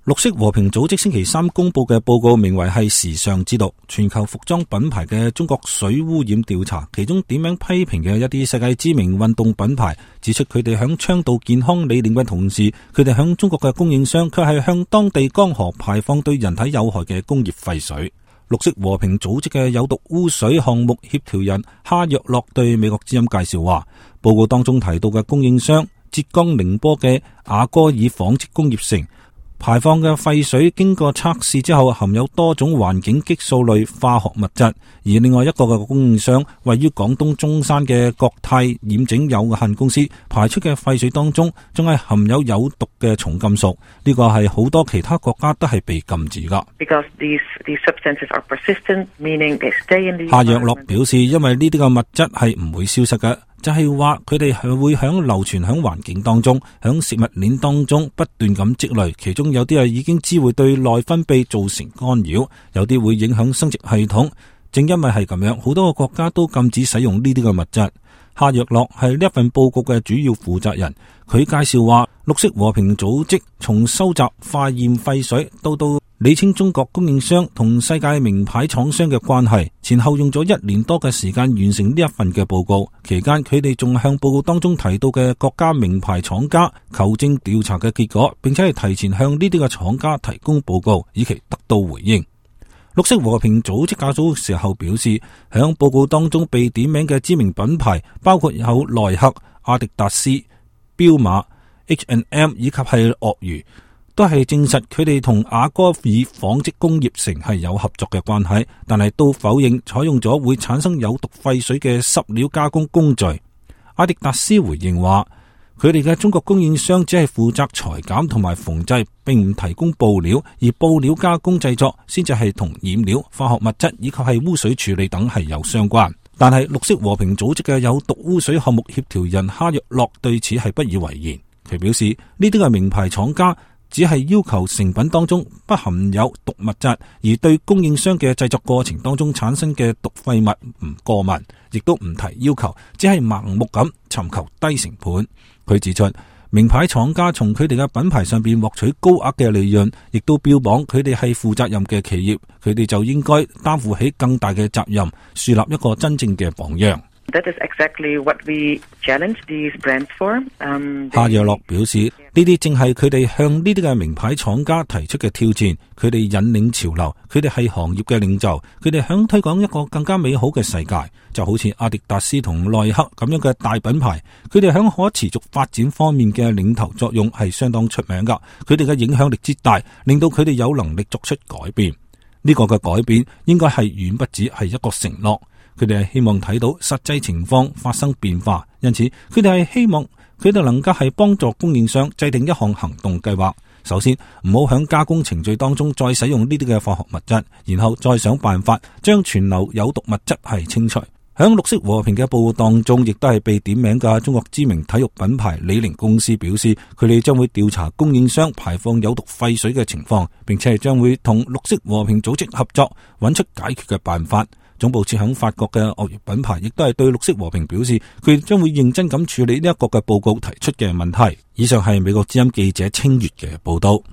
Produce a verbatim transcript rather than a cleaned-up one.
綠色和平組織星期三公布嘅報告名為係時尚之道，全球服裝品牌嘅中國水污染調查，其中點名批評嘅一啲世界知名運動品牌，指出佢哋響倡導健康理念嘅同時，佢哋響中國嘅供應商卻係向當地江河排放對人體有害嘅工業廢水。綠色和平組織嘅有毒污水項目協調人哈若洛對美國之音介紹話，報告當中提到嘅供應商浙江寧波嘅雅戈爾紡織工業城排放嘅廢水經過測試之後含有多種環境激素類化學物質，而另外一個嘅供應商位於廣東中山嘅國泰染整有限公司排出嘅廢水當中仲係含有有毒嘅重金屬，呢個係好多其他國家都係被禁止噶。夏若洛表示，因為呢啲嘅物質係唔會消失嘅，就係話佢哋係會響流傳響環境當中，響食物鏈當中不斷咁積累，其中有啲係已經知會對內分泌造成干擾，有啲會影響生殖系統。正因為係咁樣，好多個國家都禁止使用呢啲嘅物質。夏若洛係呢一份報告嘅主要負責人，佢介紹話，綠色和平組織從收集化驗廢水到到理清中國供應商同世界名牌廠商嘅關係，前後用咗一年多嘅時間完成呢一份嘅報告。期間佢哋仲向報告當中提到嘅國家名牌廠家求證調查嘅結果，並且係提前向呢啲嘅廠家提供報告，以期得到回應。綠色和平組織較早時候表示，響報告當中被點名嘅知名品牌包括有耐克、阿迪達斯、彪馬、H and M 以及係鱷魚，都係證實佢哋同雅戈爾紡織工業城係有合作嘅關係，但係都否認採用咗會產生有毒廢水嘅濕料加工工序。阿迪達斯回應話，佢哋嘅中國供應商只係負責裁剪同埋縫製，並唔提供布料，而布料加工製作先至係同染料、化學物質以及係污水處理等係有相關。但係綠色和平組織嘅有毒污水項目協調人哈若洛對此係不以為然。佢表示，呢啲嘅名牌廠家只係要求成品當中不含有毒物質，而對供應商嘅製作過程當中產生嘅毒廢物唔過問，亦都唔提要求，只係盲目咁尋求低成本。佢指出，名牌廠家從佢哋嘅品牌上邊獲取高額嘅利潤，亦都標榜佢哋係負責任嘅企業，佢哋就應該擔負起更大嘅責任，樹立一個真正嘅榜樣。 That is exactly what we challenge these brands for. Um, 夏若洛表示，呢啲正係佢哋向呢啲嘅名牌廠家提出嘅挑戰，佢哋引領潮流，佢哋係行業嘅領袖，佢哋想推廣一個更加美好嘅世界，就好似阿迪達斯同耐克咁樣嘅大品牌，佢哋響可持續發展方面嘅領頭作用係相當出名噶，佢哋嘅影響力之大，令到佢哋有能力作出改變。呢個嘅改變應該係遠不止係一個承諾。佢哋係希望睇到實際情況發生變化，因此佢哋係希望佢哋能夠係幫助供應商制定一項行動計劃。首先，唔好響加工程序當中再使用呢啲嘅化學物質，然後再想辦法將存留有毒物質係清除。響綠色和平嘅報告當中，亦都係被點名嘅中國知名體育品牌李寧公司表示，佢哋將會調查供應商排放有毒廢水嘅情況，並且係將會同綠色和平組織合作，揾出解決嘅辦法。總部設響法國嘅鱷魚品牌亦都係對綠色和平表示，佢哋將會認真咁處理呢一個嘅報告提出嘅問題。以上係美國之音記者清月嘅報道。